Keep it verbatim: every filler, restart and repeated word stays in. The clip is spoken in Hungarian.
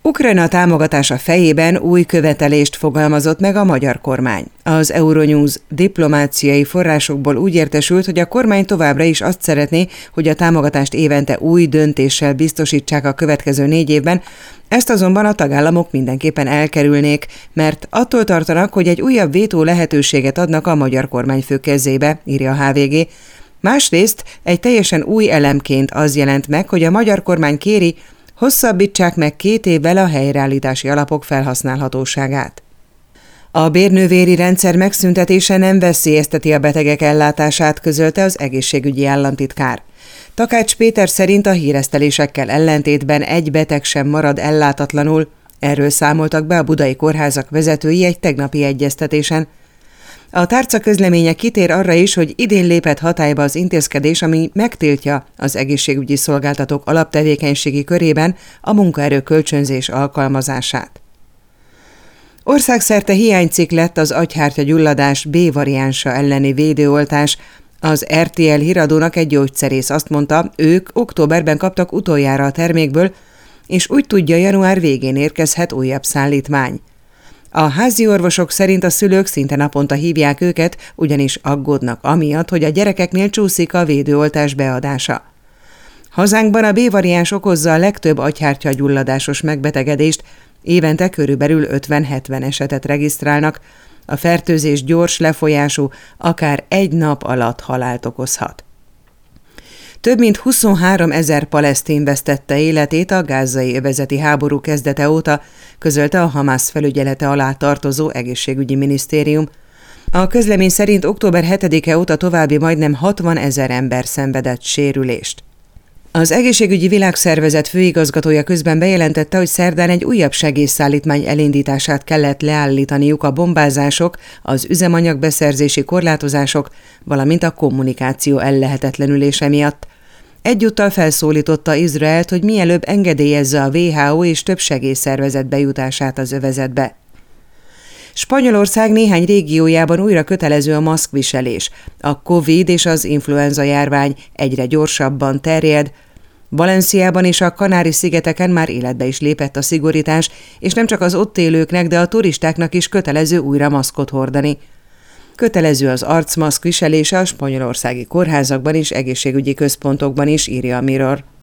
Ukrajna támogatása fejében új követelést fogalmazott meg a magyar kormány. Az Euronews diplomáciai forrásokból úgy értesült, hogy a kormány továbbra is azt szeretné, hogy a támogatást évente új döntéssel biztosítsák a következő négy évben, ezt azonban a tagállamok mindenképpen elkerülnék, mert attól tartanak, hogy egy újabb vétó lehetőséget adnak a magyar kormányfő kezébe, írja a há vé gé. Másrészt egy teljesen új elemként az jelent meg, hogy a magyar kormány kéri, hosszabbítsák meg két évvel a helyreállítási alapok felhasználhatóságát. A bérnővéri rendszer megszüntetése nem veszélyezteti a betegek ellátását, közölte az egészségügyi államtitkár. Takács Péter szerint a híresztelésekkel ellentétben egy beteg sem marad ellátatlanul, erről számoltak be a budai kórházak vezetői egy tegnapi egyeztetésen. A tárca közleménye kitér arra is, hogy idén lépett hatályba az intézkedés, ami megtiltja az egészségügyi szolgáltatók alaptevékenységi körében a munkaerő kölcsönzés alkalmazását. Országszerte hiánycikk lett az agyhártya-gyulladás bé variánsa elleni védőoltás. Az er té el híradónak egy gyógyszerész azt mondta, ők októberben kaptak utoljára a termékből, és úgy tudja, január végén érkezhet újabb szállítmány. A házi orvosok szerint a szülők szinte naponta hívják őket, ugyanis aggódnak amiatt, hogy a gyerekeknél csúszik a védőoltás beadása. Hazánkban a bé variáns okozza a legtöbb agyhártya-gyulladásos megbetegedést, évente körülbelül ötven-hetven esetet regisztrálnak, a fertőzés gyors lefolyású, akár egy nap alatt halált okozhat. Több mint huszonhárom ezer palesztin vesztette életét a gázai övezeti háború kezdete óta, közölte a Hamász felügyelete alá tartozó egészségügyi minisztérium. A közlemény szerint október hetedike óta további majdnem hatvan ezer ember szenvedett sérülést. Az Egészségügyi Világszervezet főigazgatója közben bejelentette, hogy szerdán egy újabb segélyszállítmány elindítását kellett leállítaniuk a bombázások, az üzemanyagbeszerzési korlátozások, valamint a kommunikáció ellehetetlenülése miatt. Egyúttal felszólította Izraelt, hogy mielőbb engedélyezze a vé há o és több segélyszervezet bejutását az övezetbe. Spanyolország néhány régiójában újra kötelező a maszkviselés. A Covid és az influenza járvány egyre gyorsabban terjed. Valenciában és a Kanári-szigeteken már életbe is lépett a szigorítás, és nem csak az ott élőknek, de a turistáknak is kötelező újra maszkot hordani. Kötelező az arcmaszk viselése a spanyolországi kórházakban és egészségügyi központokban is, írja a Mirror.